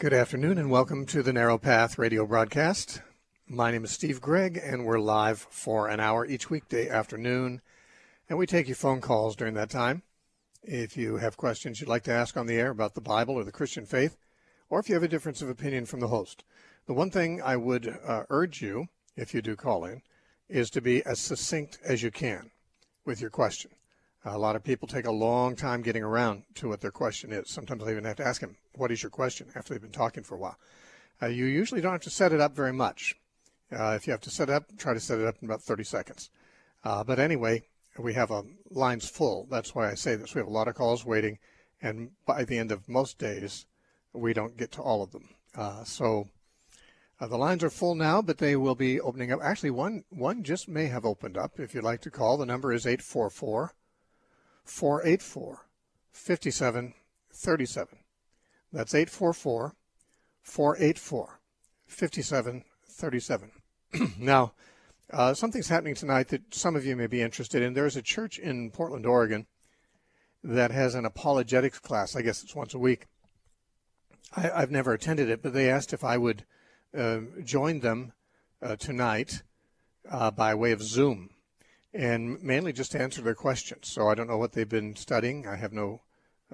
Good afternoon and welcome to the Narrow Path radio broadcast. My name is Steve Gregg and we're live for an hour each weekday afternoon, and we take your phone calls during that time. If you have questions you'd like to ask on the air about the Bible or the Christian faith, or if you have a difference of opinion from the host. The one thing I would urge you, if you do call in, is to be as succinct as you can with your question. A lot of people take a long time getting around to what their question is. Sometimes I even have to ask them, what is your question, after they've been talking for a while. You usually don't have to set it up very much. If you have to set it up, try to set it up in about 30 seconds. But anyway, we have lines full. That's why I say this. We have a lot of calls waiting, and by the end of most days, we don't get to all of them. So the lines are full now, but they will be opening up. Actually, one just may have opened up. If you'd like to call, the number is 844-484-5737. That's 844-484-5737. Now, something's happening tonight that some of you may be interested in. There's a church in Portland, Oregon, that has an apologetics class. I guess it's once a week. I've never attended it, but they asked if I would join them tonight by way of Zoom, and mainly just to answer their questions. So I don't know what they've been studying. I have no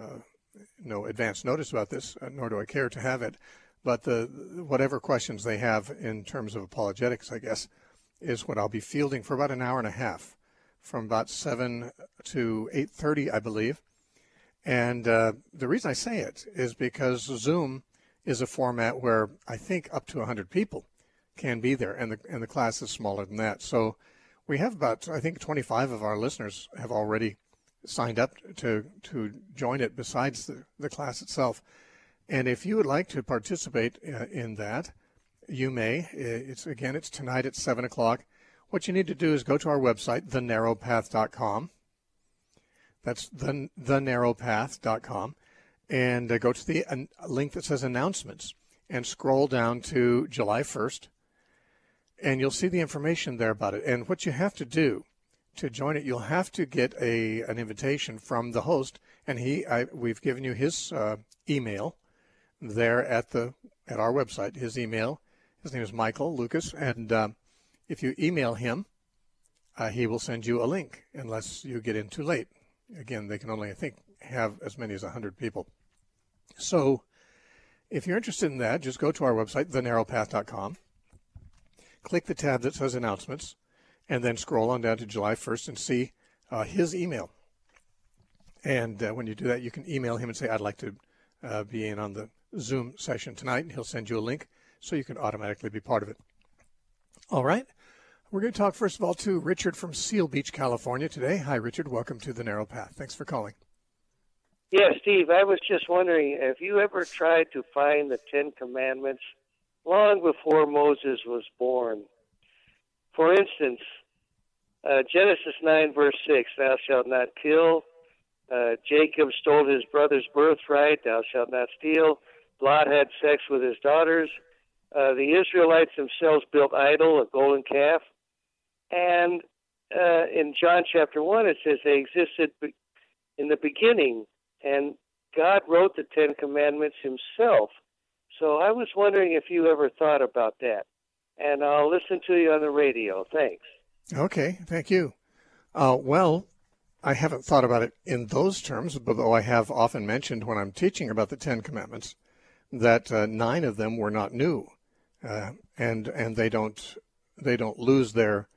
advance notice about this, nor do I care to have it. But whatever questions they have in terms of apologetics, I guess, is what I'll be fielding for about an hour and a half, from about 7 to 8:30, I believe. And the reason I say it is because Zoom is a format where I think up to 100 people can be there, and the class is smaller than that. So we have about, I think, 25 of our listeners have already signed up to join it besides the class itself. And if you would like to participate in that, you may. It's tonight at 7 o'clock. What you need to do is go to our website, thenarrowpath.com. That's thenarrowpath.com. And go to the link that says announcements and scroll down to July 1st. And you'll see the information there about it. And what you have to do to join it, you'll have to get an invitation from the host. And we've given you his email there at our website. His email, his name is Michael Lucas. And if you email him, he will send you a link unless you get in too late. Again, they can only, I think, have as many as 100 people. So if you're interested in that, just go to our website, thenarrowpath.com. Click the tab that says announcements, and then scroll on down to July 1st and see his email. And when you do that, you can email him and say, I'd like to be in on the Zoom session tonight, and he'll send you a link so you can automatically be part of it. All right. We're going to talk, first of all, to Richard from Seal Beach, California today. Hi, Richard. Welcome to the Narrow Path. Thanks for calling. Yeah, Steve, I was just wondering, have you ever tried to find the Ten Commandments long before Moses was born? For instance, Genesis 9, verse 6, thou shalt not kill. Jacob stole his brother's birthright, thou shalt not steal. Lot had sex with his daughters. The Israelites themselves built idol, a golden calf. And in John chapter 1, it says they existed in the beginning, and God wrote the Ten Commandments himself. So I was wondering if you ever thought about that. And I'll listen to you on the radio. Thanks. Okay, thank you. Well, I haven't thought about it in those terms, though I have often mentioned when I'm teaching about the Ten Commandments that 9 of them were not new, and they don't lose their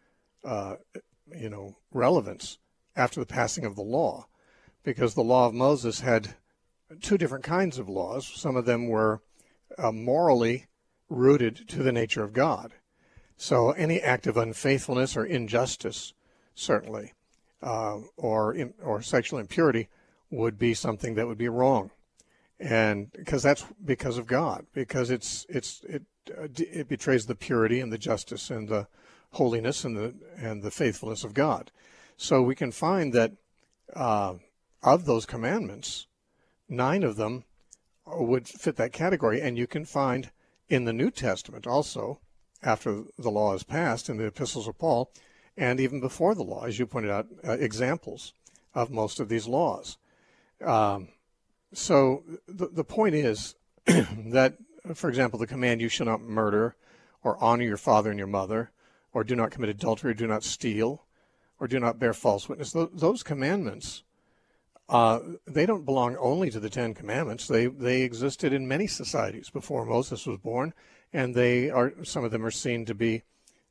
relevance after the passing of the law, because the law of Moses had 2 different kinds of laws. Some of them were morally rooted to the nature of God. So any act of unfaithfulness or injustice, certainly, or sexual impurity would be something that would be wrong, and because that's because of God, because it betrays the purity and the justice and the holiness and the faithfulness of God. So we can find that of those commandments, 9 of them would fit that category, and you can find in the New Testament also, after the law is passed in the epistles of Paul, and even before the law, as you pointed out, examples of most of these laws. So the point is that for example, the command, you shall not murder, or honor your father and your mother, or do not commit adultery, or do not steal, or do not bear false witness. Those commandments, they don't belong only to the Ten Commandments. They existed in many societies before Moses was born, and some of them are seen to be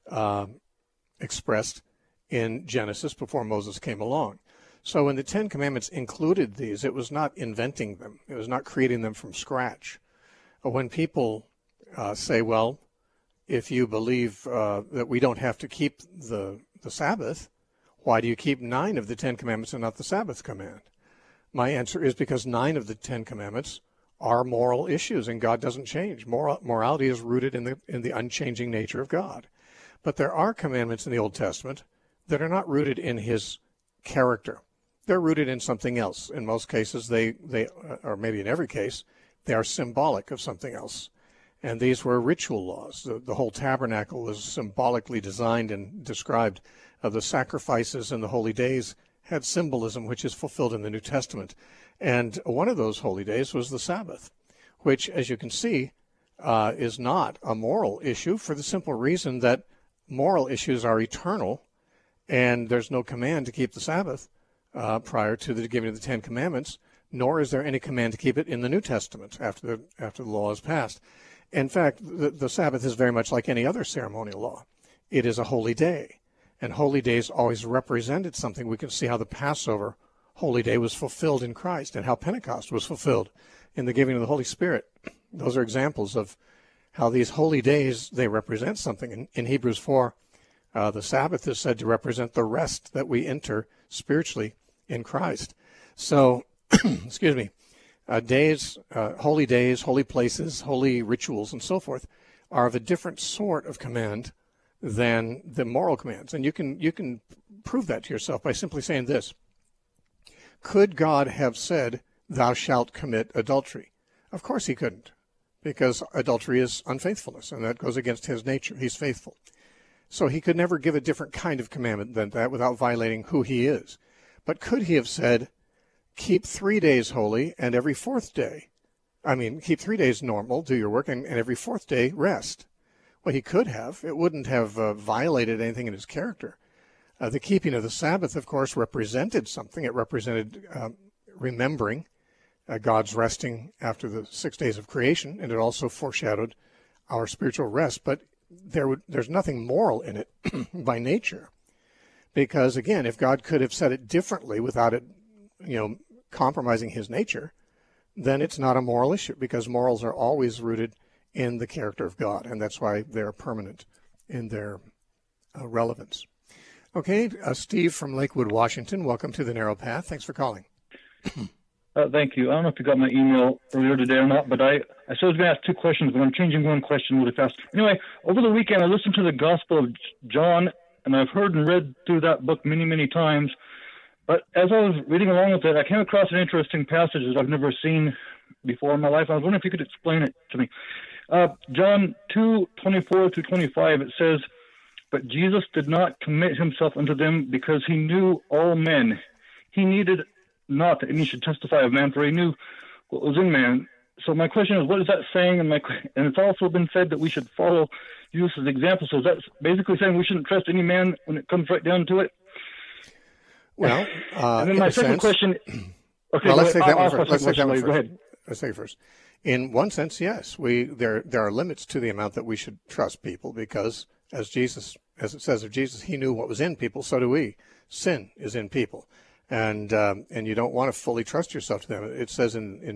expressed in Genesis before Moses came along. So when the Ten Commandments included these, it was not inventing them. It was not creating them from scratch. When people say, well, if you believe that we don't have to keep the Sabbath, why do you keep 9 of the Ten Commandments and not the Sabbath command? My answer is because 9 of the Ten Commandments are moral issues, and God doesn't change. Morality is rooted in the unchanging nature of God. But there are commandments in the Old Testament that are not rooted in his character. They're rooted in something else. In most cases, they or maybe in every case, they are symbolic of something else. And these were ritual laws. The whole tabernacle was symbolically designed and described. The sacrifices and the holy days had symbolism which is fulfilled in the New Testament. And one of those holy days was the Sabbath, which, as you can see, is not a moral issue for the simple reason that moral issues are eternal, and there's no command to keep the Sabbath prior to the giving of the Ten Commandments, nor is there any command to keep it in the New Testament after the law is passed. In fact, the Sabbath is very much like any other ceremonial law. It is a holy day, and holy days always represented something. We can see how the Passover holy day was fulfilled in Christ and how Pentecost was fulfilled in the giving of the Holy Spirit. Those are examples of how these holy days, they represent something. In Hebrews 4, the Sabbath is said to represent the rest that we enter spiritually in Christ. So, excuse me, holy days, holy places, holy rituals, and so forth are of a different sort of command than the moral commands. And you can prove that to yourself by simply saying this. Could God have said, thou shalt commit adultery? Of course he couldn't, because adultery is unfaithfulness, and that goes against his nature. He's faithful. So he could never give a different kind of commandment than that without violating who he is. But could he have said, keep 3 days holy, and every fourth day, keep 3 days normal, do your work, and every fourth day rest? Well, he could have. It wouldn't have violated anything in his character. The keeping of the Sabbath, of course, represented something. It represented remembering God's resting after the 6 days of creation, and it also foreshadowed our spiritual rest. But there's nothing moral in it by nature, because, again, if God could have said it differently without it, compromising his nature, then it's not a moral issue, because morals are always rooted in the character of God, and that's why they're permanent in their relevance. Okay, Steve from Lakewood, Washington, welcome to the Narrow Path. Thanks for calling. Thank you. I don't know if you got my email earlier today or not, but I said I was going to ask 2 questions, but I'm changing one question really fast. Anyway, over the weekend I listened to the Gospel of John, and I've heard and read through that book many, many times. But as I was reading along with it, I came across an interesting passage that I've never seen before in my life. I was wondering if you could explain it to me. John 2:24-25, it says, but Jesus did not commit himself unto them because he knew all men. He needed not that any should testify of man, for he knew what was in man. So my question is, what is that saying? And it's also been said that we should follow Jesus as an example. So that's basically saying we shouldn't trust any man when it comes right down to it? Well, and then my second question. Okay, well, let's take that one first. Go ahead. Let's take it first. In one sense, yes, there are limits to the amount that we should trust people, because as it says of Jesus, he knew what was in people. So do we. Sin is in people, and you don't want to fully trust yourself to them. It says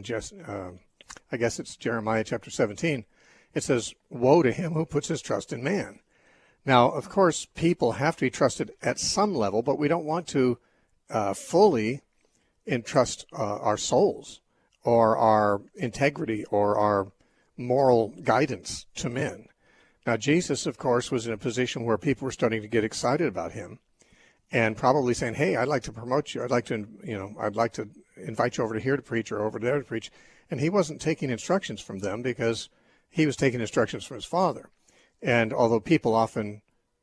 I guess it's Jeremiah chapter 17. It says, "Woe to him who puts his trust in man." Now, of course, people have to be trusted at some level, but we don't want to fully entrust our souls or our integrity or our moral guidance to men. Now, Jesus, of course, was in a position where people were starting to get excited about him and probably saying, hey, I'd like to promote you. I'd like to invite you over to here to preach or over there to preach. And he wasn't taking instructions from them because he was taking instructions from his Father. And although people often,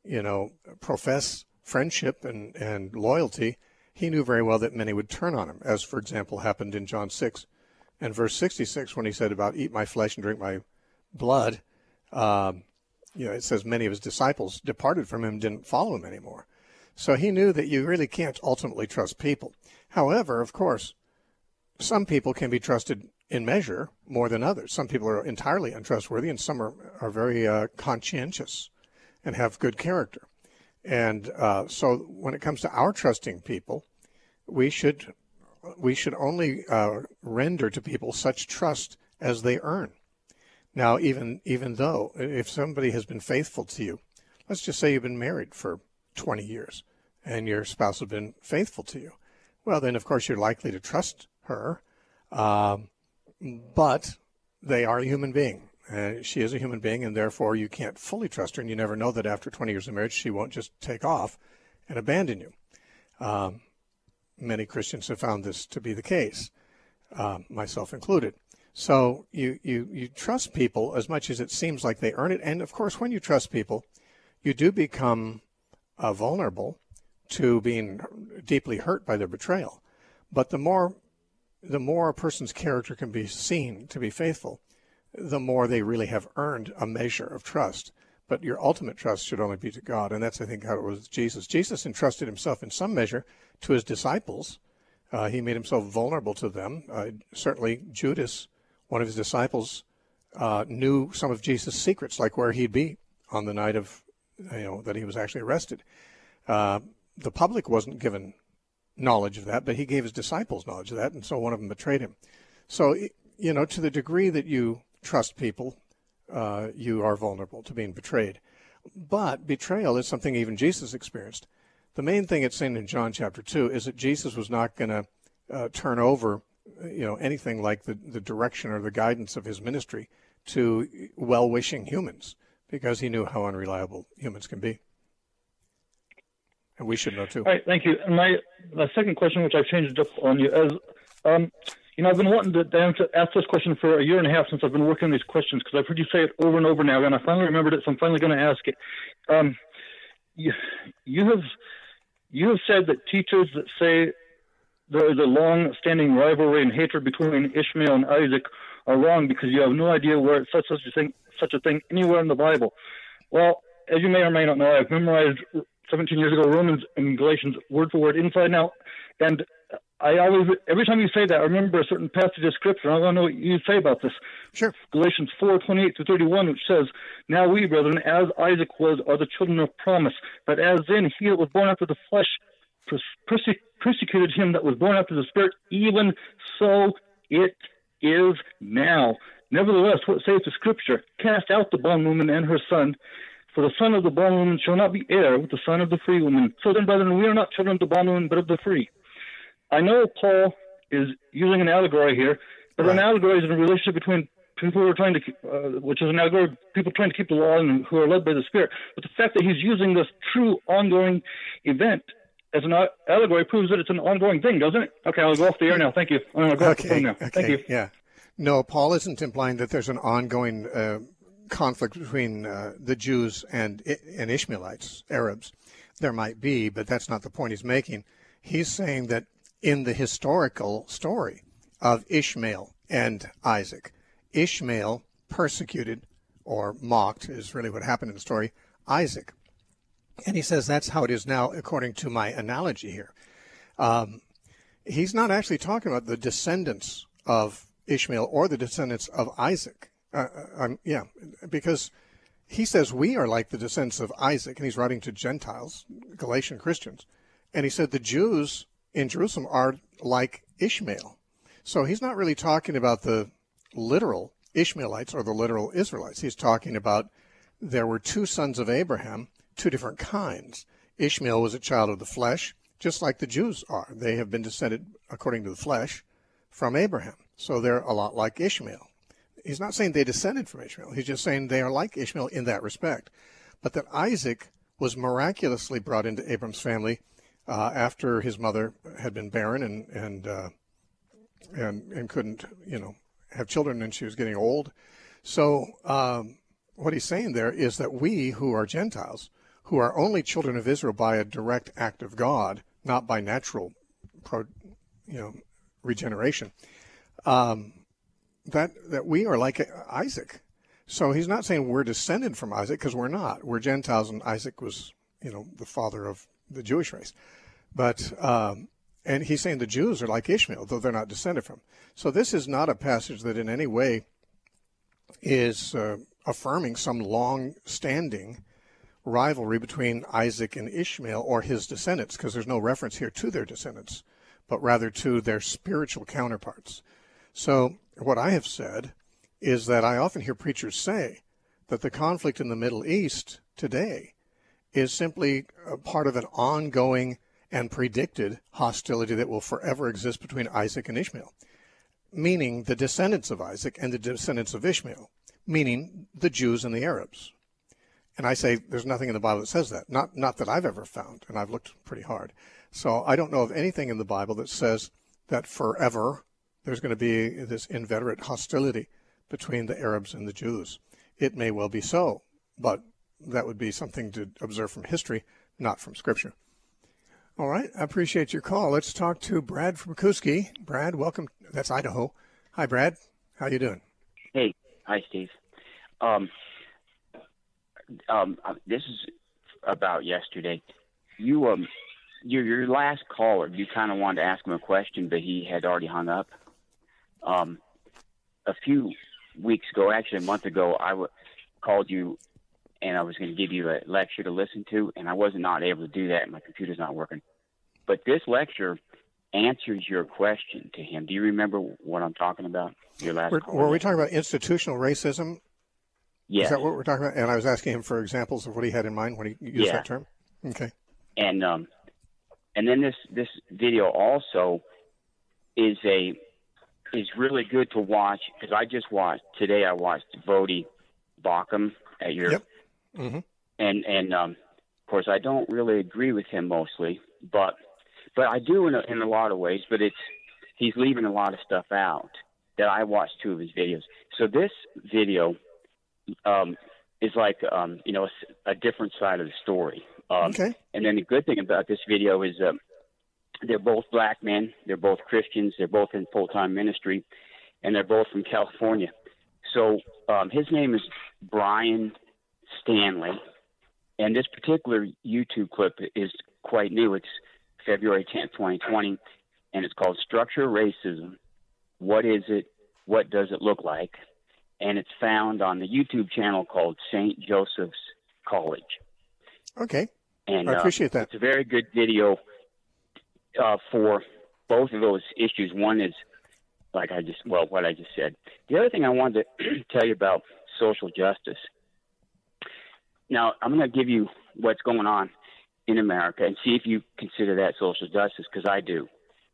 profess friendship and loyalty, he knew very well that many would turn on him, as, for example, happened in John 6 and verse 66 when he said about eat my flesh and drink my blood, it says many of his disciples departed from him, didn't follow him anymore. So he knew that you really can't ultimately trust people. However, of course, some people can be trusted in measure more than others. Some people are entirely untrustworthy, and some are very conscientious and have good character. And so when it comes to our trusting people, we should only render to people such trust as they earn. Now, even though if somebody has been faithful to you, let's just say you've been married for 20 years and your spouse has been faithful to you, well, then, of course, you're likely to trust her, but they are a human being. She is a human being, and therefore you can't fully trust her, and you never know that after 20 years of marriage she won't just take off and abandon you. Many Christians have found this to be the case, myself included. So you trust people as much as it seems like they earn it, and of course when you trust people, you do become vulnerable to being deeply hurt by their betrayal. But the more a person's character can be seen to be faithful, the more they really have earned a measure of trust. But your ultimate trust should only be to God, and that's, I think, how it was with Jesus. Jesus entrusted himself in some measure to his disciples. He made himself vulnerable to them. Certainly Judas, one of his disciples, knew some of Jesus' secrets, like where he'd be on the night of, that he was actually arrested. The public wasn't given knowledge of that, but he gave his disciples knowledge of that, and so one of them betrayed him. So, to the degree that you trust people, you are vulnerable to being betrayed. But betrayal is something even Jesus experienced. The main thing it's saying in John chapter 2 is that Jesus was not going to turn over, anything like the direction or the guidance of his ministry to well-wishing humans, because he knew how unreliable humans can be. And we should know too. All right, thank you. And my second question, which I've changed up on you, is, I've been wanting to ask this question for a year and a half since I've been working on these questions, because I've heard you say it over and over now, and I finally remembered it, so I'm finally going to ask it. You have said that teachers that say there is a long-standing rivalry and hatred between Ishmael and Isaac are wrong because you have no idea where such a thing anywhere in the Bible. Well, as you may or may not know, I've memorized 17 years ago Romans and Galatians word for word, inside and out, and I always, every time you say that, I remember a certain passage of Scripture. I want to know what you say about this. Sure. Galatians 4:28-31, which says, "Now we, brethren, as Isaac was, are the children of promise. But as then he that was born after the flesh persecuted him that was born after the Spirit, even so it is now. Nevertheless, what saith the Scripture? Cast out the bondwoman and her son, for the son of the bondwoman shall not be heir with the son of the free woman. So then, brethren, we are not children of the bondwoman, but of the free." I know Paul is using an allegory here, but right. An allegory is a relationship between people who are trying to, which is an allegory, people trying to keep the law and who are led by the Spirit. But the fact that he's using this true ongoing event as an allegory proves that it's an ongoing thing, doesn't it? Okay, I'll go off the air now. Thank you. I'm going to go off the phone now. Thank you. Yeah. No, Paul isn't implying that there's an ongoing conflict between the Jews and Ishmaelites, Arabs. There might be, but that's not the point he's making. He's saying that in the historical story of Ishmael and Isaac, Ishmael persecuted or mocked, is really what happened in the story, Isaac. And he says that's how it is now, according to my analogy here. He's not actually talking about the descendants of Ishmael or the descendants of Isaac. Because he says we are like the descendants of Isaac, and he's writing to Gentiles, Galatian Christians. And he said the Jews in Jerusalem are like Ishmael. So he's not really talking about the literal Ishmaelites or the literal Israelites. He's talking about there were two sons of Abraham, two different kinds. Ishmael was a child of the flesh, just like the Jews are. They have been descended, according to the flesh, from Abraham. So they're a lot like Ishmael. He's not saying they descended from Ishmael. He's just saying they are like Ishmael in that respect. But that Isaac was miraculously brought into Abram's family after his mother had been barren and couldn't, have children, and she was getting old. So what he's saying there is that we who are Gentiles, who are only children of Israel by a direct act of God, not by natural, regeneration, that we are like Isaac. So he's not saying we're descended from Isaac, because we're not. We're Gentiles, and Isaac was, the father of the Jewish race. But and he's saying the Jews are like Ishmael, though they're not descended from. So this is not a passage that in any way is affirming some long-standing rivalry between Isaac and Ishmael or his descendants, because there's no reference here to their descendants, but rather to their spiritual counterparts. So what I have said is that I often hear preachers say that the conflict in the Middle East today is simply a part of an ongoing and predicted hostility that will forever exist between Isaac and Ishmael, meaning the descendants of Isaac and the descendants of Ishmael, meaning the Jews and the Arabs. And I say there's nothing in the Bible that says that, not that I've ever found, and I've looked pretty hard. So I don't know of anything in the Bible that says that forever there's going to be this inveterate hostility between the Arabs and the Jews. It may well be so, but that would be something to observe from history, not from Scripture. All right, I appreciate your call. Let's talk to Brad from Kuski. Brad, welcome. That's Idaho. Hi, Brad. How you doing? Hey. Hi, Steve. This is about yesterday. Your last caller, you kind of wanted to ask him a question, but he had already hung up. A few weeks ago, actually a month ago, I called you, and I was going to give you a lecture to listen to, and I was not able to do that. My computer's not working. But this lecture answers your question to him. Do you remember what I'm talking about? Your last call? Were we talking about institutional racism? Yes. Is that what we're talking about? And I was asking him for examples of what he had in mind when he used that term. Okay. And then this video also is really good to watch, because I just watched today. I watched Voddie Baucham at your, yep. Mm-hmm. and of course I don't really agree with him mostly, but I do in a lot of ways. But he's leaving a lot of stuff out that I watched 2 of his videos. So this video is like a different side of the story. Okay. And then the good thing about this video is they're both black men. They're both Christians. They're both in full-time ministry, and they're both from California. So his name is Brian Stanley, and this particular YouTube clip is quite new. It's February 10th, 2020, and it's called Structural Racism. What is it? What does it look like? And it's found on the YouTube channel called St. Joseph's College. Okay. And I appreciate that. It's a very good video for both of those issues. One is what I just said. The other thing I wanted to tell you about social justice. Now, I'm going to give you what's going on in America and see if you consider that social justice, because I do.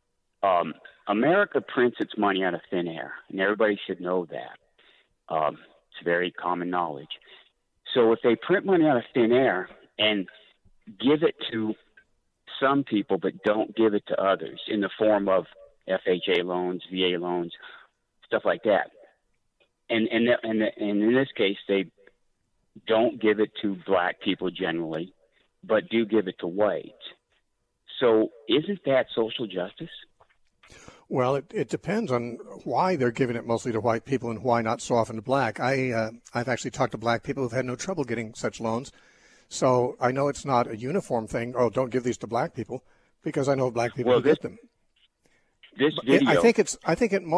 America prints its money out of thin air, and everybody should know that. It's very common knowledge. So if they print money out of thin air and give it to some people but don't give it to others in the form of FHA loans, VA loans, stuff like that, and in this case they don't give it to black people generally, but do give it to whites. So isn't that social justice? Well, it depends on why they're giving it mostly to white people and why not so often to black. I've actually talked to black people who've had no trouble getting such loans. So I know it's not a uniform thing. Oh, don't give these to black people, because I know black people who get them. This video, I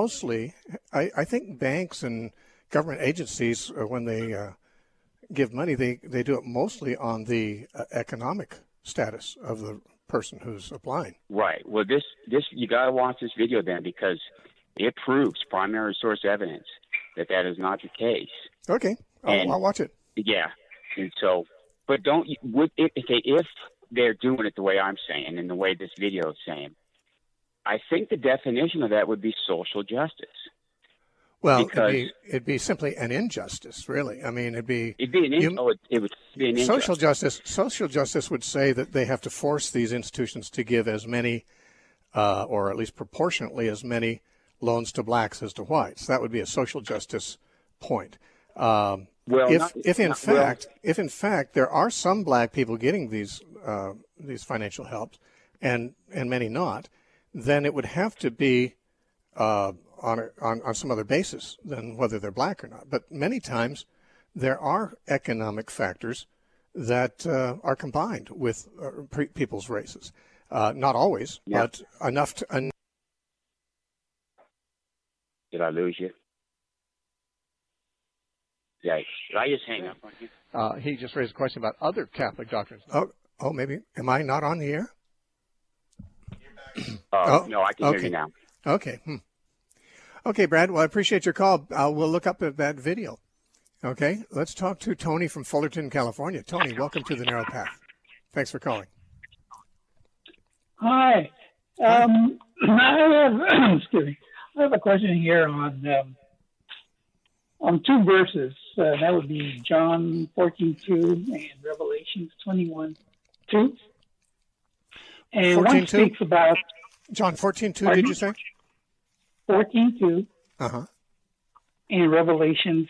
think banks and government agencies, when they give money, they do it mostly on the economic status of the person who's applying. Right. Well, this you got to watch this video then, because it proves primary source evidence that is not the case. Okay, I'll watch it. Yeah, and so, but if they're doing it the way I'm saying and the way this video is saying, I think the definition of that would be social justice. Well, it'd be simply an injustice, really. I mean, it would be an injustice. Social justice would say that they have to force these institutions to give as many, or at least proportionately as many, loans to blacks as to whites. That would be a social justice point. If in fact there are some black people getting these financial helps, and many not, then it would have to be on some other basis than whether they're black or not. But many times there are economic factors that are combined with people's races. Not always, but enough to... Did I lose you? Yeah. Did I just hang up on you? He just raised a question about other Catholic doctrines. Oh, maybe. Am I not on the air? No, I can hear you now. Okay. Okay, Brad. Well, I appreciate your call. We'll look up at that video. Okay. Let's talk to Tony from Fullerton, California. Tony, welcome to the Narrow Path. Thanks for calling. Hi. I have excuse me. I have a question here on two verses. That would be John 14:2 and Revelations 21:2. And one speaks about John 14:2. Did you say? 14:2. And Revelation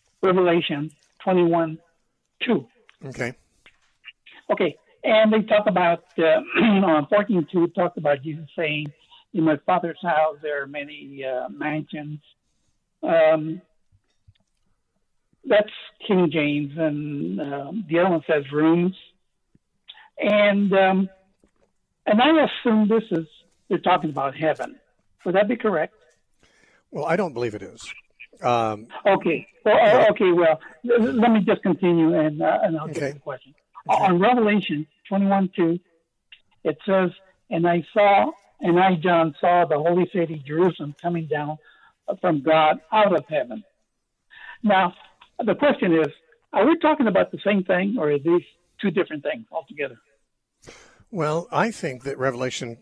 21:2. Okay. Okay. And they talk about on 14:2 talked about Jesus saying, "In my Father's house there are many mansions." That's King James, and the other one says rooms. And I assume they're talking about heaven. Would that be correct? Well, I don't believe it is. Okay. Well, okay. Well, let me just continue, and I'll get to the question. Okay. On Revelation 21:2, it says, "And I, John, saw the holy city Jerusalem coming down from God out of heaven." Now, the question is, are we talking about the same thing, or are these two different things altogether? Well, I think that Revelation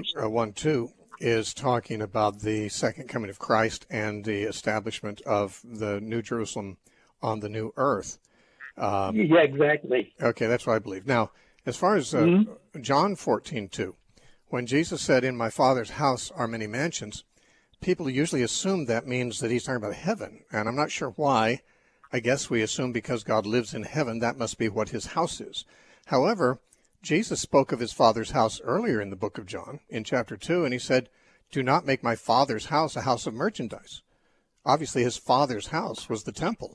21:2 is talking about the second coming of Christ and the establishment of the New Jerusalem on the new earth. Yeah, exactly. Okay, that's what I believe. Now, as far as John 14:2, when Jesus said, "In my Father's house are many mansions," people usually assume that means that he's talking about heaven, and I'm not sure why. I guess we assume because God lives in heaven, that must be what his house is. However, Jesus spoke of his Father's house earlier in the book of John, in chapter 2, and he said, "Do not make my Father's house a house of merchandise." Obviously, his Father's house was the temple.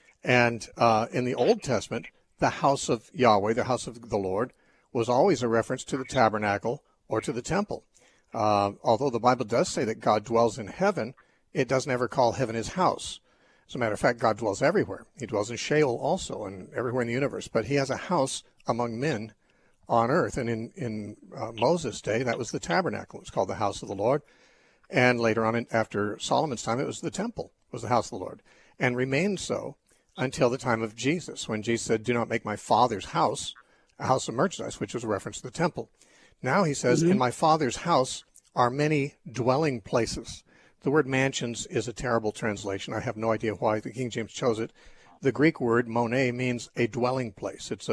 And in the Old Testament, the house of Yahweh, the house of the Lord, was always a reference to the tabernacle or to the temple. Although the Bible does say that God dwells in heaven, it doesn't ever call heaven his house. As a matter of fact, God dwells everywhere. He dwells in Sheol also and everywhere in the universe. But he has a house among men on earth. And in Moses' day, that was the tabernacle. It was called the house of the Lord. And later on, after Solomon's time, it was the temple, was the house of the Lord, and remained so until the time of Jesus, when Jesus said, "Do not make my Father's house a house of merchandise," which was a reference to the temple. Now he says, "In my Father's house are many dwelling places." The word mansions is a terrible translation. I have no idea why the King James chose it. The Greek word mone means a dwelling place. It's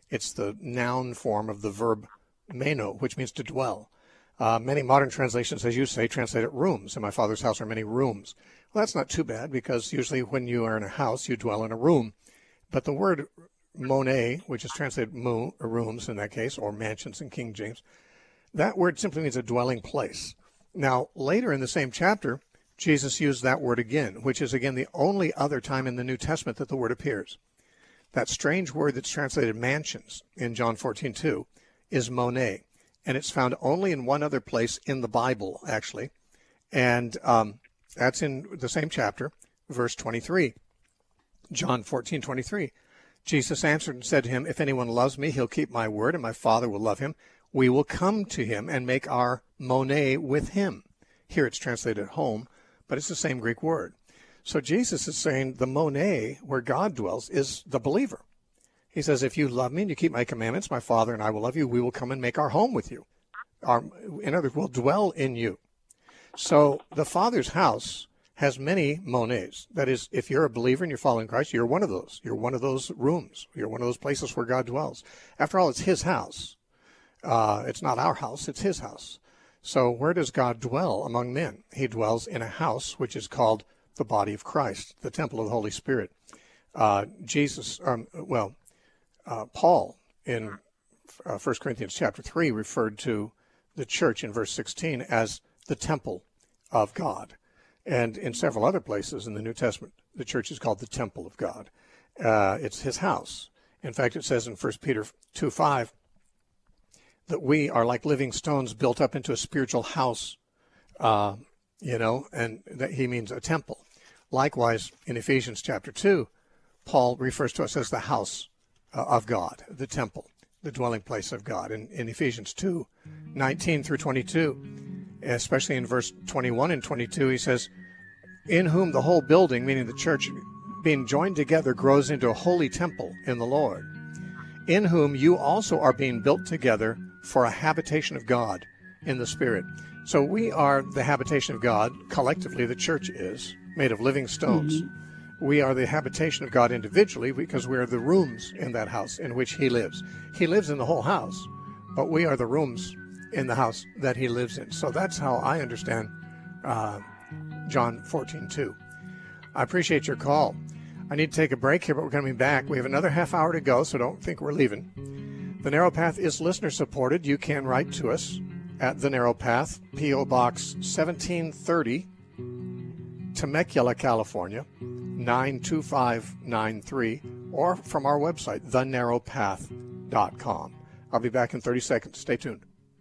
the noun form of the verb meno, which means to dwell. Many modern translations, as you say, translate it rooms. "In my Father's house are many rooms." Well, that's not too bad, because usually when you are in a house, you dwell in a room. But the word mone, which is translated rooms in that case, or mansions in King James, that word simply means a dwelling place. Now, later in the same chapter, Jesus used that word again, which is, again, the only other time in the New Testament that the word appears. That strange word that's translated mansions in John 14:2 is mone, and it's found only in one other place in the Bible, actually, and that's in the same chapter, verse 23. John 14:23. Jesus answered and said to him, "If anyone loves me, he'll keep my word, and my Father will love him. We will come to him and make our mone with him." Here it's translated home, but it's the same Greek word. So Jesus is saying the mone, where God dwells, is the believer. He says, "If you love me and you keep my commandments, my Father and I will love you. We will come and make our home with you." In other words, we'll dwell in you. So the Father's house has many mones. That is, if you're a believer and you're following Christ, you're one of those. You're one of those rooms. You're one of those places where God dwells. After all, it's his house. It's not our house. It's his house. So where does God dwell among men? He dwells in a house which is called the body of Christ, the temple of the Holy Spirit. Paul in 1 Corinthians chapter 3 referred to the church in verse 16 as the temple of God. And in several other places in the New Testament, the church is called the temple of God. It's his house. In fact, it says in 1 Peter 2:5 that we are like living stones built up into a spiritual house, and that he means a temple. Likewise, in Ephesians chapter 2, Paul refers to us as the house of God, the temple, the dwelling place of God. In Ephesians 2:19 through 22, especially in verse 21 and 22, he says, in whom the whole building, meaning the church, being joined together, grows into a holy temple in the Lord, in whom you also are being built together for a habitation of God in the Spirit. So we are the habitation of God. Collectively, the church is made of living stones. We are the habitation of God individually because we are the rooms in that house in which he lives. He lives in the whole house, but we are the rooms in the house that he lives in. So that's how I understand John 14:2. I appreciate your call. I need to take a break here, but we're going to be back. We have another half hour to go, so don't think we're leaving. The Narrow Path is listener supported. You can write to us at The Narrow Path, P.O. Box 1730, Temecula, California, 92593, or from our website, thenarrowpath.com. I'll be back in 30 seconds. Stay tuned.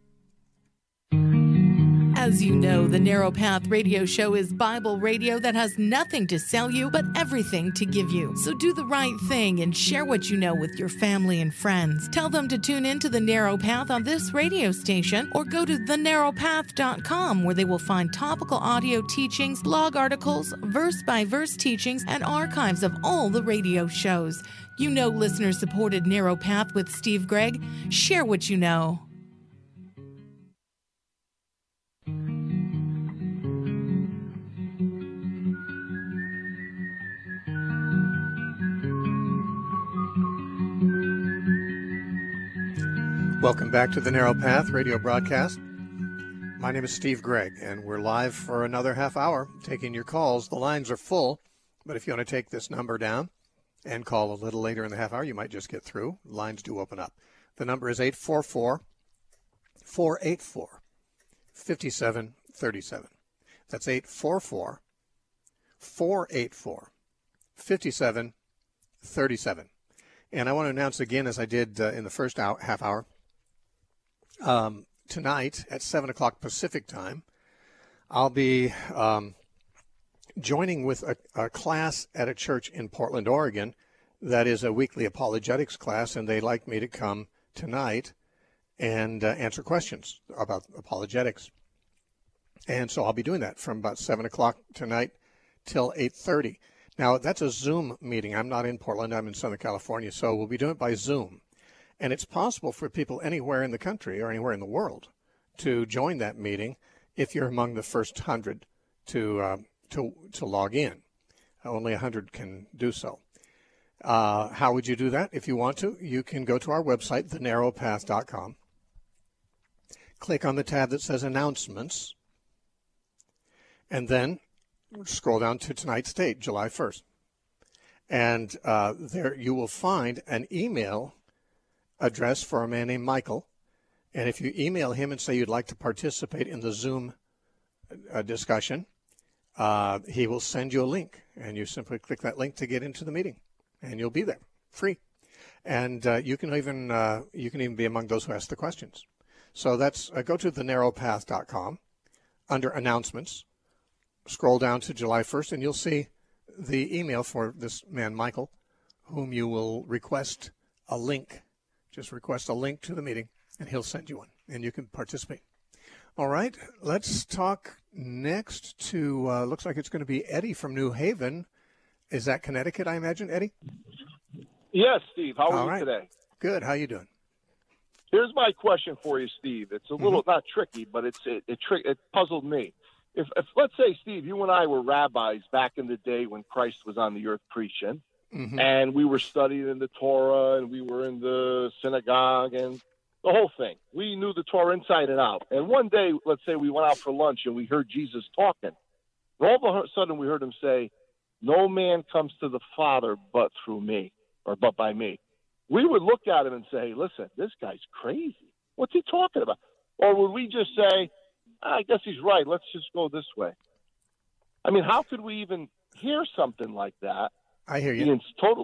As you know, the Narrow Path Radio Show is Bible radio that has nothing to sell you, but everything to give you. So do the right thing and share what you know with your family and friends. Tell them to tune in to the Narrow Path on this radio station, or go to thenarrowpath.com, where they will find topical audio teachings, blog articles, verse-by-verse teachings, and archives of all the radio shows. You know, listener-supported Narrow Path with Steve Gregg. Share what you know. Welcome back to the Narrow Path radio broadcast. My name is Steve Gregg, and we're live for another half hour taking your calls. The lines are full, but if you want to take this number down and call a little later in the half hour, you might just get through. Lines do open up. The number is 844-484-5737. That's 844-484-5737. And I want to announce again, as I did in the first half hour, tonight at 7 o'clock Pacific time, I'll be joining with a class at a church in Portland, Oregon, that is a weekly apologetics class, and they'd like me to come tonight and answer questions about apologetics. And so I'll be doing that from about 7 o'clock tonight till 8:30. Now, that's a Zoom meeting. I'm not in Portland. I'm in Southern California, so we'll be doing it by Zoom. And it's possible for people anywhere in the country or anywhere in the world to join that meeting if you're among the first 100 to log in. Only 100 can do so. How would you do that? If you want to, you can go to our website, thenarrowpath.com. Click on the tab that says Announcements, and then scroll down to tonight's date, July 1st. And there you will find an email address for a man named Michael. And if you email him and say you'd like to participate in the Zoom discussion, he will send you a link. And you simply click that link to get into the meeting. And you'll be there, free. And you can even be among those who ask the questions. So that's go to thenarrowpath.com under Announcements. Scroll down to July 1st, and you'll see the email for this man, Michael, whom you will request a link. Just request a link to the meeting, and he'll send you one, and you can participate. All right, let's talk next to, looks like it's going to be Eddie from New Haven. Is that Connecticut, I imagine, Eddie? Yes, Steve. How are you today? Good. How you doing? Here's my question for you, Steve. It's a little not tricky, but it puzzled me. If let's say, Steve, you and I were rabbis back in the day when Christ was on the earth preaching, and we were studying in the Torah, and we were in the synagogue, and the whole thing. We knew the Torah inside and out. And one day, let's say we went out for lunch, and we heard Jesus talking. And all of a sudden, we heard him say, "No man comes to the Father but through me, or but by me." We would look at him and say, "Listen, this guy's crazy. What's he talking about?" Or would we just say, "I guess he's right. Let's just go this way"? I mean, how could we even hear something like that? I hear you. It's totally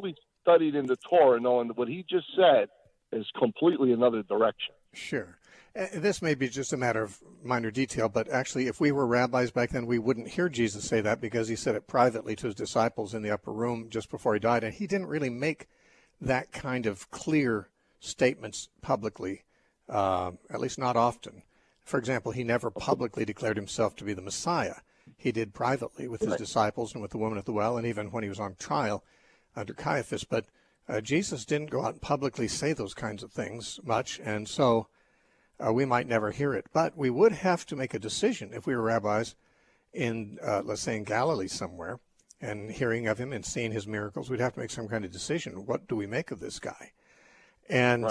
studied in the Torah, knowing that what he just said is completely another direction. Sure. This may be just a matter of minor detail, but actually, if we were rabbis back then, we wouldn't hear Jesus say that because he said it privately to his disciples in the upper room just before he died, and he didn't really make that kind of clear statements publicly, at least not often. For example, he never publicly declared himself to be the Messiah. He did privately with his disciples and with the woman at the well, and even when he was on trial under Caiaphas. But Jesus didn't go out and publicly say those kinds of things much, and so we might never hear it. But we would have to make a decision if we were rabbis in, let's say, in Galilee somewhere, and hearing of him and seeing his miracles. We'd have to make some kind of decision. What do we make of this guy? And,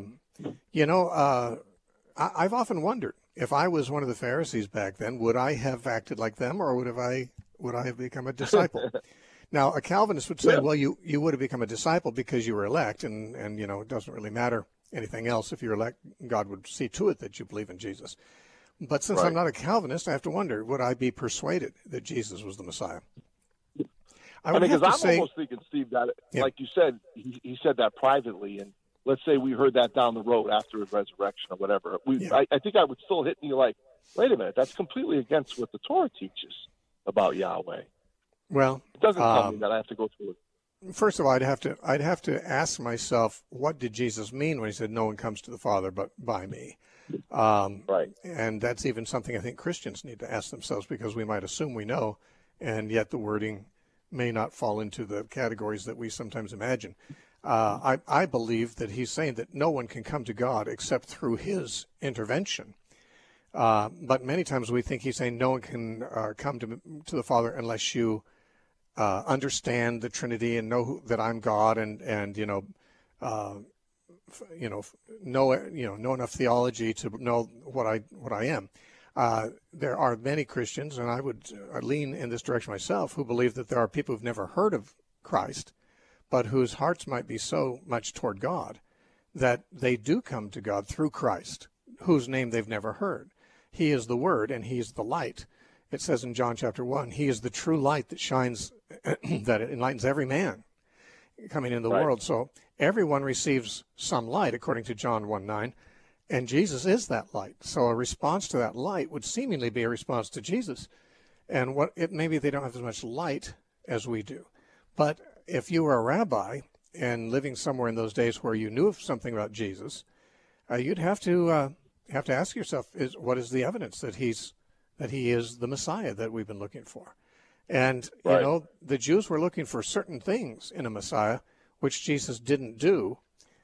I've often wondered, if I was one of the Pharisees back then, would I have acted like them, or would I have become a disciple? Now, a Calvinist would say, well, you would have become a disciple because you were elect, and it doesn't really matter anything else. If you're elect, God would see to it that you believe in Jesus. But since I'm not a Calvinist, I have to wonder, would I be persuaded that Jesus was the Messiah? I'm almost thinking, Steve, that, like you said, he said that privately, and let's say we heard that down the road after his resurrection or whatever. I think I would still hit me like, wait a minute, that's completely against what the Torah teaches about Yahweh. Well, it doesn't tell me that I have to go through it. First of all, I'd have to ask myself, what did Jesus mean when he said, "No one comes to the Father but by me"? Right. And that's even something I think Christians need to ask themselves, because we might assume we know, and yet the wording may not fall into the categories that we sometimes imagine. I believe that he's saying that no one can come to God except through his intervention. But many times we think he's saying no one can come to the Father unless you understand the Trinity and know that I'm God, and know enough theology to know what I am. There are many Christians, and I would lean in this direction myself, who believe that there are people who've never heard of Christ, but whose hearts might be so much toward God that they do come to God through Christ, whose name they've never heard. He is the Word, and He's the light. It says in John chapter 1, He is the true light that shines, that enlightens every man coming into the world. So everyone receives some light, according to John 1:9, and Jesus is that light. So a response to that light would seemingly be a response to Jesus. And maybe they don't have as much light as we do. But if you were a rabbi and living somewhere in those days where you knew something about Jesus, you'd have to ask yourself, what is the evidence that he is the Messiah that we've been looking for? And, the Jews were looking for certain things in a Messiah, which Jesus didn't do.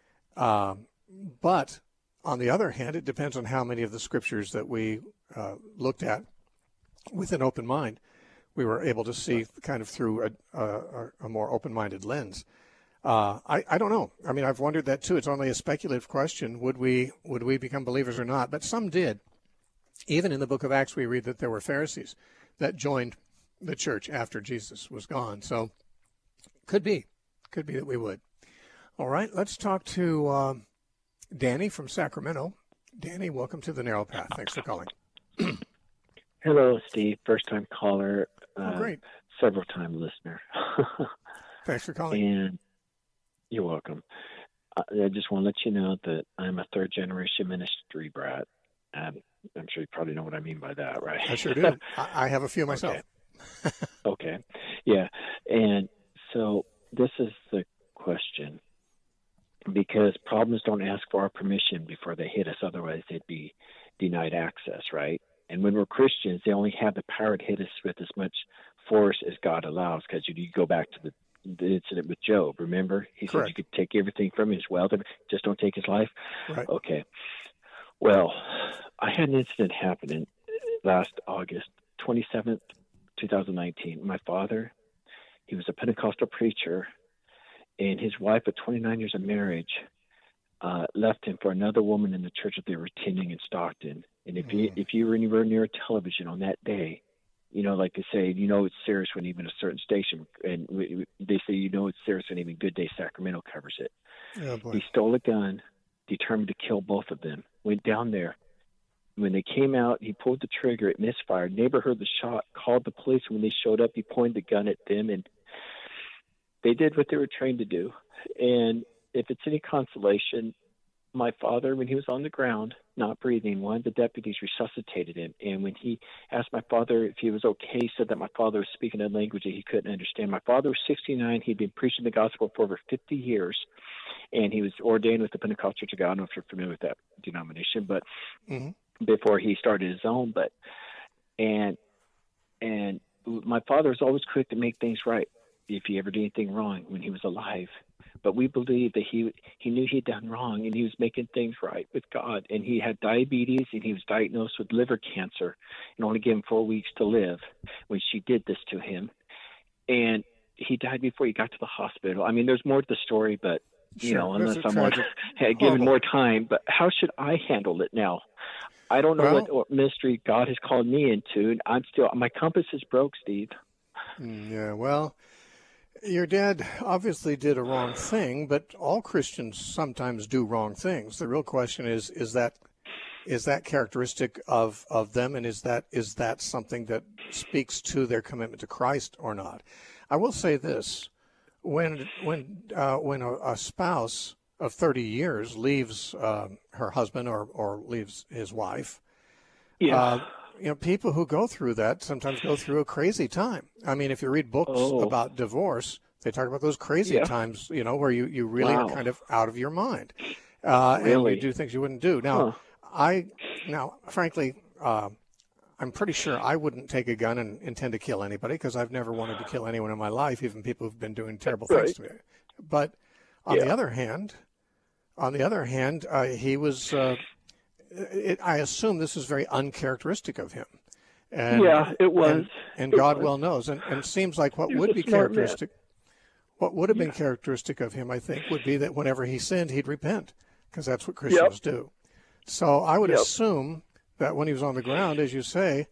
But on the other hand, it depends on how many of the scriptures that we looked at with an open mind we were able to see kind of through a more open-minded lens. I don't know. I mean, I've wondered that too. It's only a speculative question. Would we become believers or not? But some did. Even in the book of Acts, we read that there were Pharisees that joined the church after Jesus was gone. So could be that we would. All right, let's talk to Danny from Sacramento. Danny, welcome to the Narrow Path. Thanks for calling. Hello, Steve. First-time caller. Great. Several-time listener. Thanks for calling. And you're welcome. I just want to let you know that I'm a third-generation ministry brat. I'm sure you probably know what I mean by that, right? I sure do. I have a few myself. Okay. Yeah. And so this is the question, because problems don't ask for our permission before they hit us. Otherwise, they'd be denied access, right? And when we're Christians, they only have the power to hit us with as much force as God allows, because you go back to the incident with Job, remember? He Correct. said you could take everything from his wealth, just don't take his life. Right. Okay. Well, I had an incident happen last August 27th, 2019. My father, he was a Pentecostal preacher, and his wife, at 29 years of marriage, left him for another woman in the church that they were attending in Stockton. And if you were anywhere near a television on that day, like they say, it's serious when even a certain station, and they say, it's serious when even Good Day Sacramento covers it. Oh, boy. He stole a gun, determined to kill both of them, went down there. When they came out, he pulled the trigger, it misfired. Neighbor heard the shot, called the police. When they showed up, he pointed the gun at them, and They did what they were trained to do. And if it's any consolation, my father, when he was on the ground, not breathing, one of the deputies resuscitated him. And when he asked my father if he was okay, he said that my father was speaking a language that he couldn't understand. My father was 69. He'd been preaching the gospel for over 50 years. And he was ordained with the Pentecostal Church of God. I don't know if you're familiar with that denomination, but before he started his own. And my father was always quick to make things right if he ever did anything wrong when he was alive. But we believe that he knew he'd done wrong, and he was making things right with God. And he had diabetes, and he was diagnosed with liver cancer, and only given 4 weeks to live when she did this to him. And he died before he got to the hospital. I mean, there's more to the story, but you know, unless someone had given more time. But how should I handle it now? I don't know what ministry God has called me into, and my compass is broke, Steve. Yeah, well, your dad obviously did a wrong thing, but all Christians sometimes do wrong things. The real question is that characteristic of them, and is that something that speaks to their commitment to Christ or not? I will say this: when a spouse of 30 years leaves her husband or leaves his wife, people who go through that sometimes go through a crazy time. I mean, if you read books about divorce, they talk about those crazy times, where you really are kind of out of your mind, and you do things you wouldn't do. Now, frankly, I'm pretty sure I wouldn't take a gun and intend to kill anybody, because I've never wanted to kill anyone in my life, even people who've been doing terrible things to me. But on the other hand, he was. I assume this is very uncharacteristic of him. And, it was. And God well knows. And it seems like what would be characteristic, what would have been characteristic of him, I think, would be that whenever he sinned, he'd repent, because that's what Christians do. So I would assume that when he was on the ground, as you say,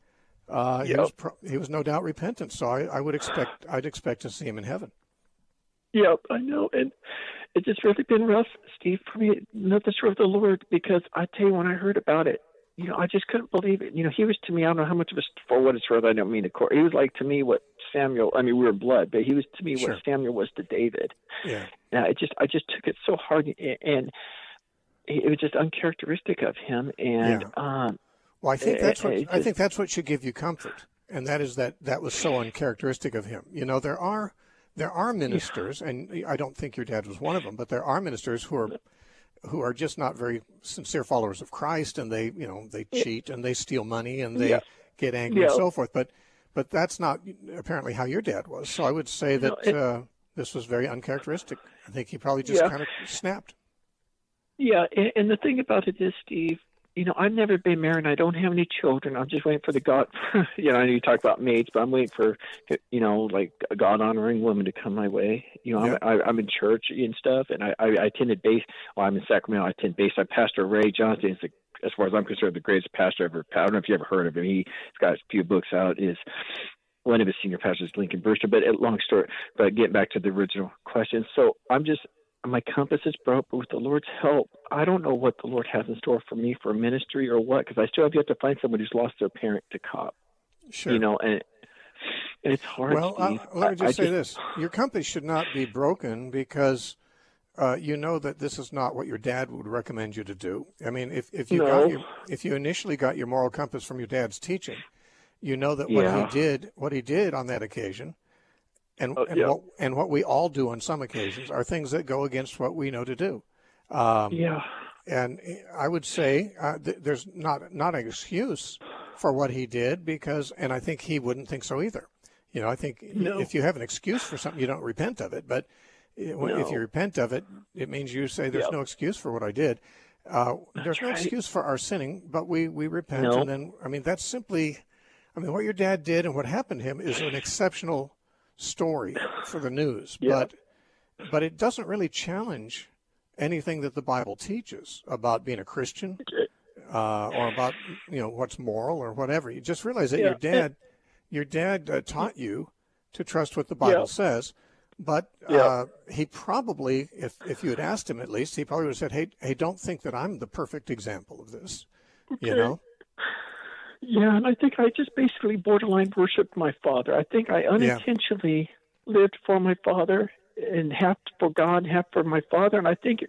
he was no doubt repentant. So I'd expect to see him in heaven. Yep, I know. And it's just really been rough, Steve, for me, not the serve the Lord, because I tell you, when I heard about it, I just couldn't believe it. He was to me, I don't know how much of for what it's worth, I don't mean to court. He was like to me what Samuel, we were blood, but he was to me what Samuel was to David. Yeah. Now, I just took it so hard, and it was just uncharacteristic of him. And well, I think that's what should give you comfort, and that is that was so uncharacteristic of him. There are ministers, and I don't think your dad was one of them, but there are ministers who are just not very sincere followers of Christ, and they cheat and they steal money and they get angry and so forth. But that's not apparently how your dad was. So I would say that this was very uncharacteristic. I think he probably just kind of snapped. Yeah, and the thing about it is, Steve, I've never been married. I don't have any children. I'm just waiting for the God. I know you talk about mates, but I'm waiting for, like a God-honoring woman to come my way. I'm in church and stuff, and I attended base. Well, I'm in Sacramento. I attend base. I Pastor Ray Johnson is, as far as I'm concerned, the greatest pastor ever. I don't know if you ever heard of him. He's got a few books out. Is one of his senior pastors, Lincoln Brewster. But long story. But getting back to the original question, so my compass is broke, but with the Lord's help, I don't know what the Lord has in store for me for ministry or what, because I still have yet to find someone who's lost their parent to cop. Sure. And it's hard. Well, let me just say this: your compass should not be broken, because you know that this is not what your dad would recommend you to do. I mean, if you initially got your moral compass from your dad's teaching, you know that what he did on that occasion. And what we all do on some occasions are things that go against what we know to do. And I would say there's not an excuse for what he did, and I think he wouldn't think so either. I think if you have an excuse for something, you don't repent of it. But if you repent of it, it means you say there's no excuse for what I did. There's no excuse for our sinning, but we repent. And then, that's simply, what your dad did and what happened to him is an exceptional story for the news, but it doesn't really challenge anything that the Bible teaches about being a Christian, or about what's moral or whatever. You just realize that your dad taught you to trust what the Bible says, but he probably, if you had asked him at least, he probably would have said, hey, don't think that I'm the perfect example of this. Yeah, and I think I just basically borderline worshipped my father. I think I unintentionally lived for my father, and half for God, half for my Father. And I think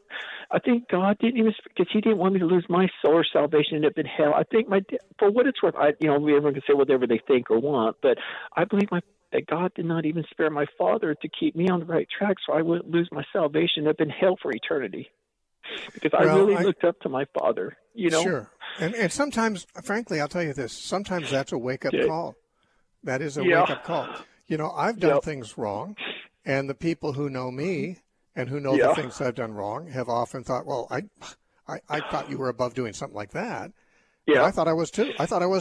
God didn't even, because He didn't want me to lose my soul or salvation and end up in hell. I think for what it's worth, everyone can say whatever they think or want, but I believe that God did not even spare my Father to keep me on the right track, so I wouldn't lose my salvation and end up in hell for eternity. Because I really looked up to my Father, Sure. And sometimes, frankly, I'll tell you this, sometimes that's a wake-up call. That is a wake-up call. I've done things wrong, and the people who know me and who know the things I've done wrong have often thought, well, I thought you were above doing something like that. Yeah. But I thought I was too.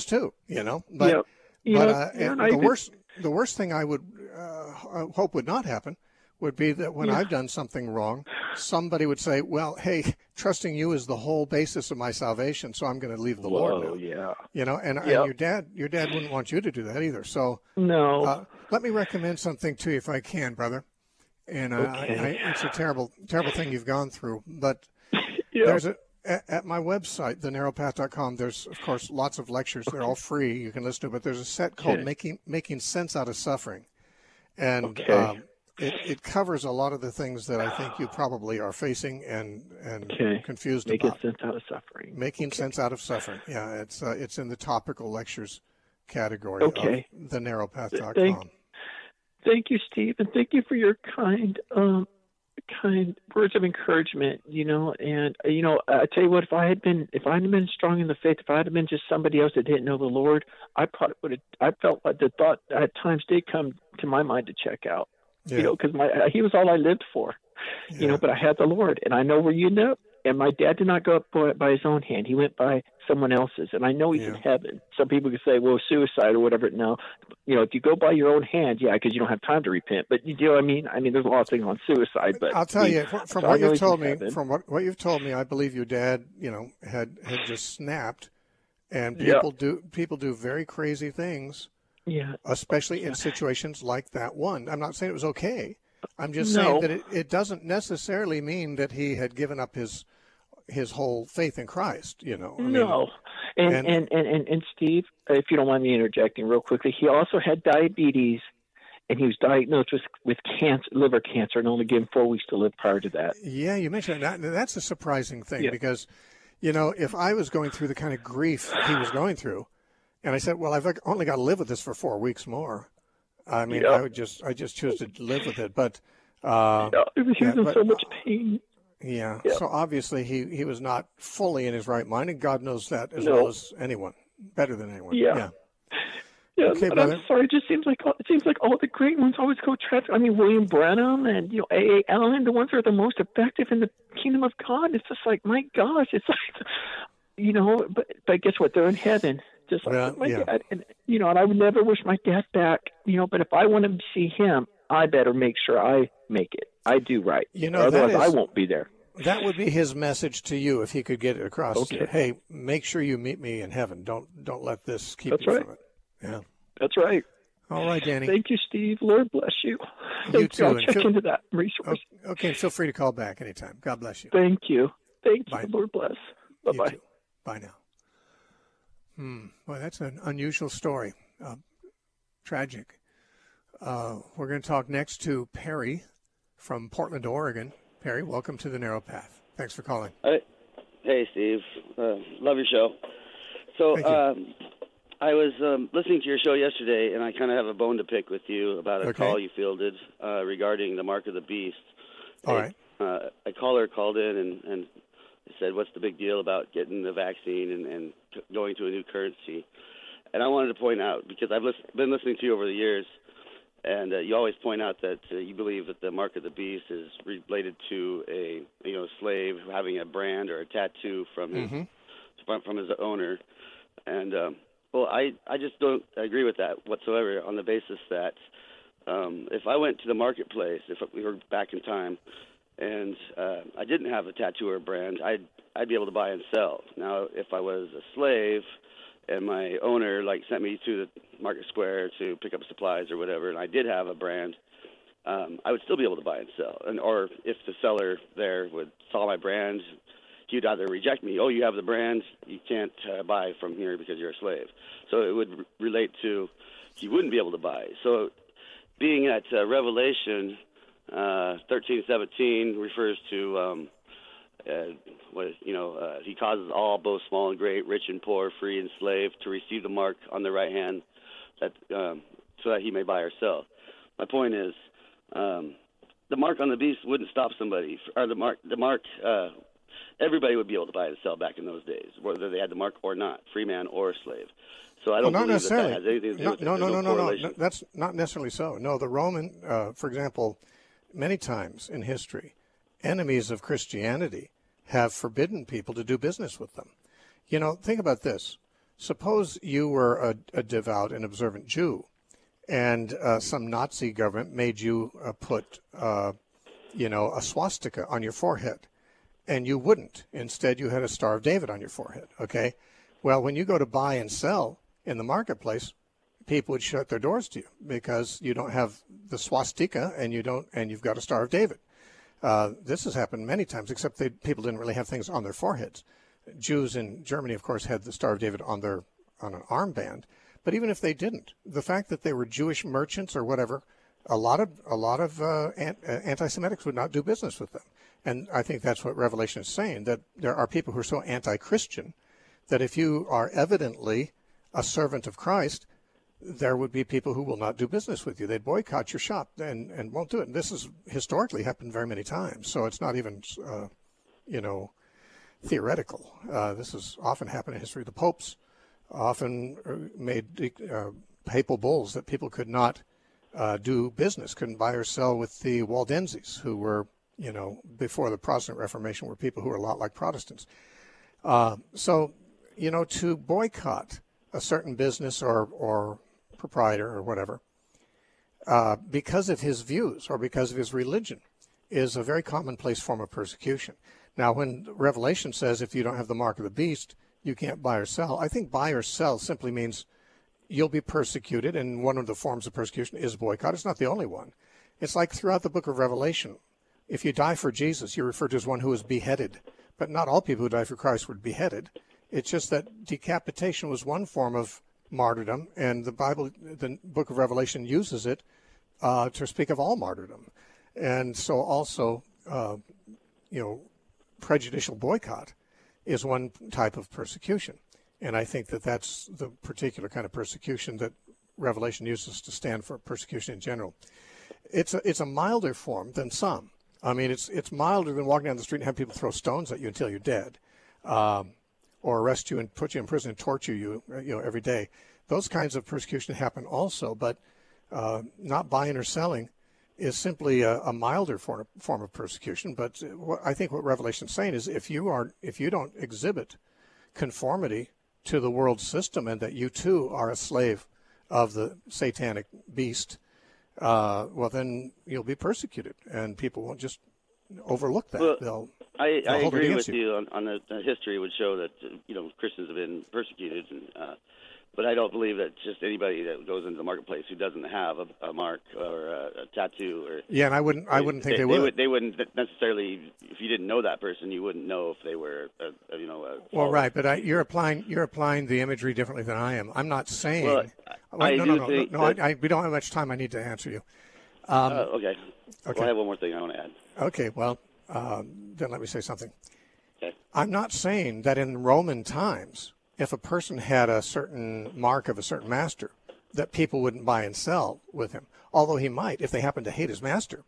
But the worst thing I would hope would not happen would be that when I've done something wrong, somebody would say, well, hey, trusting you is the whole basis of my salvation, so I'm going to leave the Lord now. And your dad wouldn't want you to do that either. So let me recommend something to you if I can, brother. And it's a terrible, terrible thing you've gone through. But there's at my website, thenarrowpath.com, there's, of course, lots of lectures. They're all free. You can listen to it. But there's a set called Making Sense Out of Suffering. And it covers a lot of the things that I think you probably are facing and confused about. Making sense out of suffering. Making sense out of suffering. Yeah, it's in the topical lectures category of thenarrowpath.com. Thank you, Steve, and thank you for your kind words of encouragement. And I tell you what, if I hadn't been strong in the faith, if I had been just somebody else that didn't know the Lord, I probably would have. I felt like the thought at times did come to my mind to check out. Because He was all I lived for. But I had the Lord, and I know where you end up. And my dad did not go up by his own hand; he went by someone else's. And I know he's in heaven. Some people could say, "Well, suicide or whatever." No, if you go by your own hand, because you don't have time to repent. But you know what I mean? I mean, there's a lot of things on suicide. But I'll tell you from what you've told me. From what you've told me, I believe your dad, had just snapped, and people do very crazy things. Yeah, especially in situations like that one. I'm not saying it was okay. I'm just saying that it doesn't necessarily mean that he had given up his whole faith in Christ. And Steve, if you don't mind me interjecting real quickly, he also had diabetes, and he was diagnosed with cancer, liver cancer, and only given 4 weeks to live prior to that. Yeah, you mentioned that. That's a surprising thing because, if I was going through the kind of grief he was going through. And I said, well, I've only got to live with this for 4 weeks more. I mean, I just choose to live with it. But he was in so much pain. Yeah. So obviously he was not fully in his right mind, and God knows that as well as anyone, better than anyone. Yeah. Okay, brother. I'm sorry. It just seems like all the great ones always go tragic. I mean, William Branham and A.A. Allen, the ones that are the most effective in the kingdom of God. It's just like, my gosh, it's like, but guess what? They're in heaven. Just like my dad, and and I would never wish my dad back, but if I want to see him, I better make sure I make it. I do right. Otherwise I won't be there. That would be his message to you if he could get it across. Okay. Hey, make sure you meet me in heaven. Don't let this keep you from it. Yeah. That's right. All right, Danny. Thank you, Steve. Lord bless you. You too. I'll check into that resource. Okay, feel free to call back anytime. God bless you. Thank you. Thank you. Lord bless. Bye-bye. Bye now. Well, that's an unusual story. Tragic. We're going to talk next to Perry from Portland, Oregon. Perry, welcome to the Narrow Path. Thanks for calling. Hey, Steve. Love your show. So I was listening to your show yesterday, and I kind of have a bone to pick with you about a call you fielded regarding the mark of the beast. All right. A caller called in and said, what's the big deal about getting the vaccine and going to a new currency? And I wanted to point out, because I've been listening to you over the years, and you always point out that you believe that the mark of the beast is related to a slave having a brand or a tattoo from his owner. And I just don't agree with that whatsoever, on the basis that if I went to the marketplace, if we were back in time, and I didn't have a tattoo or a brand, I'd be able to buy and sell. Now, if I was a slave and my owner sent me to the market square to pick up supplies or whatever, and I did have a brand, I would still be able to buy and sell. Or if the seller there saw my brand, he'd either reject me, you have the brand, you can't buy from here because you're a slave. So it would relate to he wouldn't be able to buy. So being at Revelation 13:17 refers to he causes all, both small and great, rich and poor, free and slave, to receive the mark on the right hand, that so that he may buy or sell. My point is, the mark on the beast wouldn't stop somebody, or the mark. Everybody would be able to buy and sell back in those days, whether they had the mark or not, free man or slave. So I don't believe that has anything to do with it. No. That's not necessarily so. No, the Roman, for example, many times in history, enemies of Christianity have forbidden people to do business with them. Think about this. Suppose you were a devout and observant Jew, and some Nazi government made you put, a swastika on your forehead, and you wouldn't. Instead, you had a Star of David on your forehead, okay? Well, when you go to buy and sell in the marketplace, people would shut their doors to you because you don't have the swastika and you've got a Star of David. This has happened many times, except people didn't really have things on their foreheads. Jews in Germany, of course, had the Star of David on an armband. But even if they didn't, the fact that they were Jewish merchants or whatever, a lot of anti-Semitics would not do business with them. And I think that's what Revelation is saying, that there are people who are so anti-Christian that if you are evidently a servant of Christ, there would be people who will not do business with you. They'd boycott your shop and won't do it. And this has historically happened very many times. So it's not even, theoretical. This has often happened in history. The popes often made papal bulls that people could not do business, couldn't buy or sell with the Waldenses, who were, before the Protestant Reformation, were people who were a lot like Protestants. To boycott a certain business or proprietor or whatever, because of his views or because of his religion, is a very commonplace form of persecution. Now, when Revelation says if you don't have the mark of the beast, you can't buy or sell, I think buy or sell simply means you'll be persecuted, and one of the forms of persecution is boycott. It's not the only one. It's like throughout the book of Revelation, if you die for Jesus, you're referred to as one who was beheaded. But not all people who died for Christ were beheaded. It's just that decapitation was one form of martyrdom, and the book of Revelation uses it to speak of all martyrdom. And so also, prejudicial boycott is one type of persecution. And I think that that's the particular kind of persecution that Revelation uses to stand for persecution in general. It's a milder form than some. I mean, it's milder than walking down the street and have people throw stones at you until you're dead, or arrest you and put you in prison and torture you, every day. Those kinds of persecution happen also, but not buying or selling is simply a milder form of persecution. But I think what Revelation is saying is if you don't exhibit conformity to the world system and that you too are a slave of the satanic beast, well, then you'll be persecuted, and people won't just overlook that. Well, I agree with you on the history would show that Christians have been persecuted, but I don't believe that just anybody that goes into the marketplace who doesn't have a mark or a tattoo or and I wouldn't think they would. They wouldn't necessarily. If you didn't know that person, you wouldn't know if they were well, right, but you're applying the imagery differently than I am. I'm not saying. Well, we don't have much time. I need to answer you. Okay. Well, I have one more thing I want to add. Okay. Well, then let me say something. Okay. I'm not saying that in Roman times, if a person had a certain mark of a certain master, that people wouldn't buy and sell with him. Although he might, if they happened to hate his master.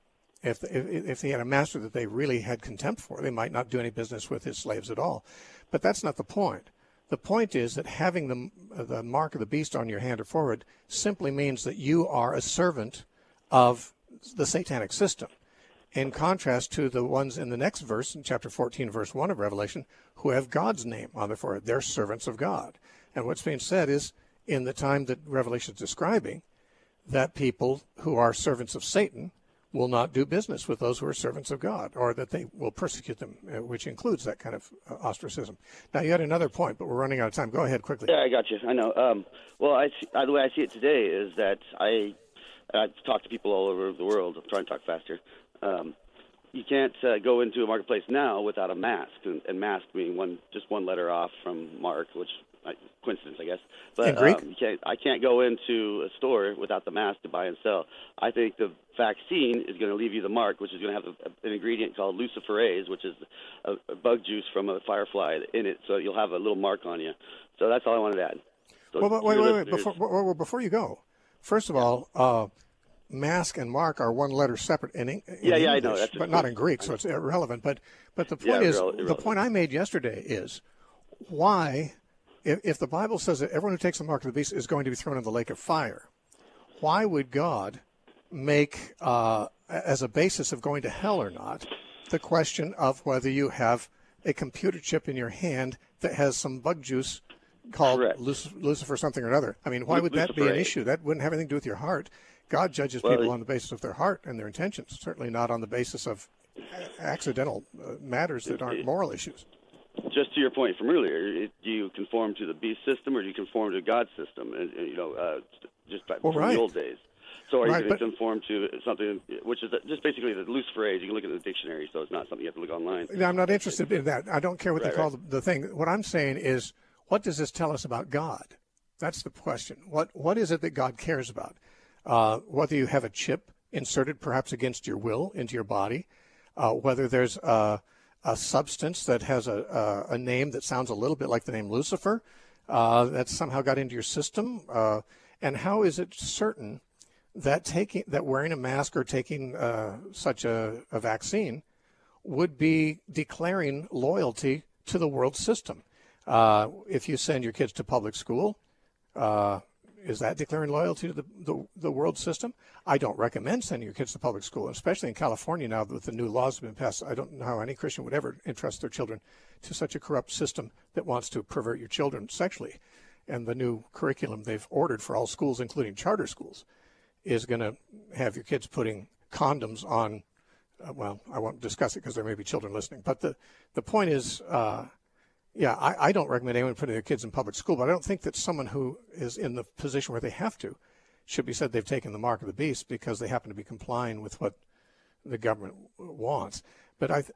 If he had a master that they really had contempt for, they might not do any business with his slaves at all. But that's not the point. The point is that having the mark of the beast on your hand or forehead simply means that you are a servant of the satanic system, in contrast to the ones in the next verse, in chapter 14, verse 1 of Revelation, who have God's name on their forehead. They're servants of God. And what's being said is, in the time that Revelation is describing, that people who are servants of Satan will not do business with those who are servants of God, or that they will persecute them, which includes that kind of ostracism. Now, you had another point, but we're running out of time. Go ahead quickly. Yeah, I got you. I know. The way I see it today is that I've talked to people all over the world. I'm trying to talk faster. You can't go into a marketplace now without a mask, and mask being just one letter off from Mark, which coincidence, I guess. But in Greek? I can't go into a store without the mask to buy and sell. I think the vaccine is going to leave you the mark, which is going to have an ingredient called luciferase, which is a bug juice from a firefly in it. So you'll have a little mark on you. So that's all I wanted to add. So well, wait. Before you go, first of all, mask and mark are one letter separate in English, I know, but not in Greek, so it's irrelevant. But the point is, irrelevant. The point I made yesterday is why, if the Bible says that everyone who takes the mark of the beast is going to be thrown in the lake of fire, why would God make, as a basis of going to hell or not, the question of whether you have a computer chip in your hand that has some bug juice called Lucifer something or another? I mean, why would that be an issue? That wouldn't have anything to do with your heart. God judges people on the basis of their heart and their intentions, certainly not on the basis of accidental matters that aren't moral issues. Just to your point from earlier, do you conform to the beast system or do you conform to God's system? And from the old days. So are you going to conform to something which is just basically the luciferase? You can look at the dictionary, so it's not something you have to look online. No, I'm not interested in that. I don't care what they call the thing. What I'm saying is, what does this tell us about God? That's the question. What is it that God cares about? Whether you have a chip inserted perhaps against your will into your body, whether there's a substance that has a name that sounds a little bit like the name Lucifer that somehow got into your system, and how is it certain that wearing a mask or taking such a vaccine would be declaring loyalty to the world system? If you send your kids to public school, is that declaring loyalty to the world system? I don't recommend sending your kids to public school, especially in California now with the new laws that have been passed. I don't know how any Christian would ever entrust their children to such a corrupt system that wants to pervert your children sexually. And the new curriculum they've ordered for all schools, including charter schools, is going to have your kids putting condoms on. Well, I won't discuss it because there may be children listening. But the point is, I don't recommend anyone putting their kids in public school, but I don't think that someone who is in the position where they have to should be said they've taken the mark of the beast because they happen to be complying with what the government wants. But I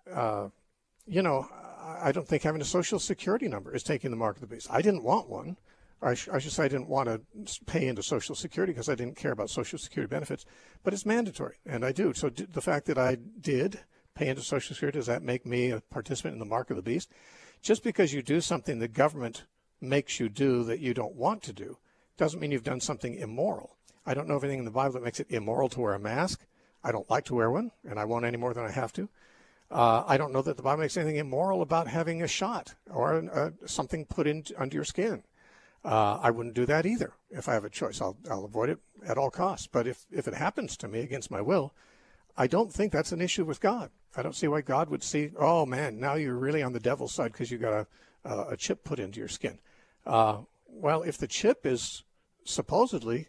don't think having a Social Security number is taking the mark of the beast. I didn't want one. I should say I didn't want to pay into Social Security because I didn't care about Social Security benefits, but it's mandatory, and I do. So the fact that I did pay into Social Security, does that make me a participant in the mark of the beast? Just because you do something the government makes you do that you don't want to do doesn't mean you've done something immoral. I don't know of anything in the Bible that makes it immoral to wear a mask. I don't like to wear one, and I won't any more than I have to. I don't know that the Bible makes anything immoral about having a shot or something put under your skin. I wouldn't do that either. If I have a choice, I'll avoid it at all costs. But if it happens to me against my will, I don't think that's an issue with God. I don't see why God would see, oh, man, now you're really on the devil's side because you got a chip put into your skin. Well, if the chip is supposedly,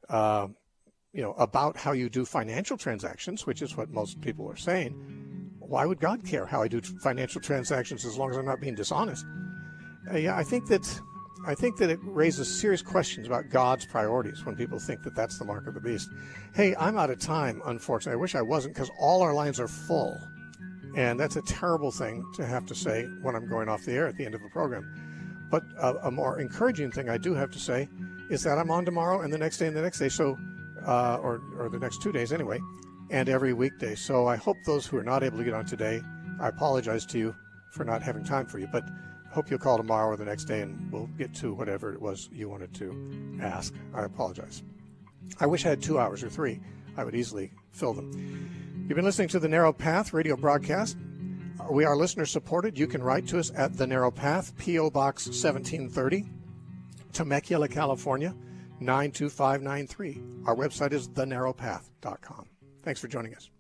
about how you do financial transactions, which is what most people are saying, why would God care how I do financial transactions as long as I'm not being dishonest? I think that it raises serious questions about God's priorities when people think that that's the mark of the beast. Hey, I'm out of time, unfortunately. I wish I wasn't because all our lines are full. And that's a terrible thing to have to say when I'm going off the air at the end of a program. But a more encouraging thing I do have to say is that I'm on tomorrow and the next day and the next day, so or the next 2 days anyway, and every weekday. So I hope those who are not able to get on today, I apologize to you for not having time for you, but hope you'll call tomorrow or the next day and we'll get to whatever it was you wanted to ask. I apologize. I wish I had 2 hours or 3. I would easily fill them. You've been listening to The Narrow Path radio broadcast. We are listener supported. You can write to us at The Narrow Path, P.O. Box 1730, Temecula, California, 92593. Our website is thenarrowpath.com. Thanks for joining us.